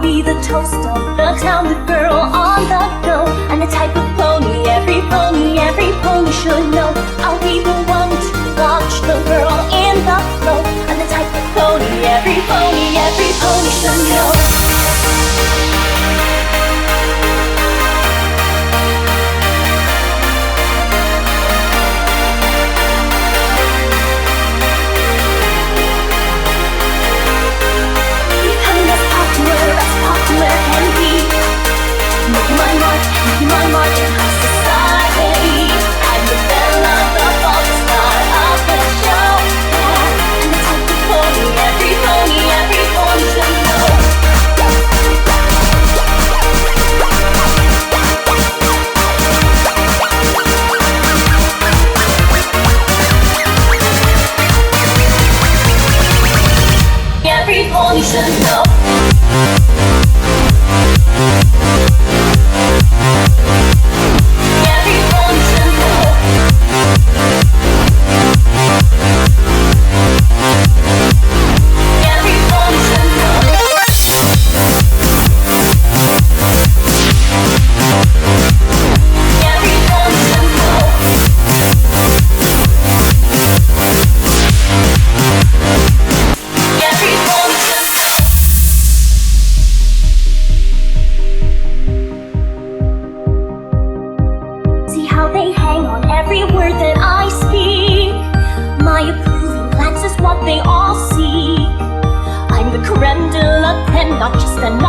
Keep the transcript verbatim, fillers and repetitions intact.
be the toast of the town, the girl on the go, and the type of pony every pony, every pony should know. I'll be the one to watch the girl in the flow, and the type of pony every pony, every pony should know. My mark in high society, I'm the belle of the ball, the star of the show, yeah. And the type of pony, every pony, every pony should know. Every pony should know. They hang on every word that I speak. My approving glance is what they all seek. I'm the creme de la creme, not just an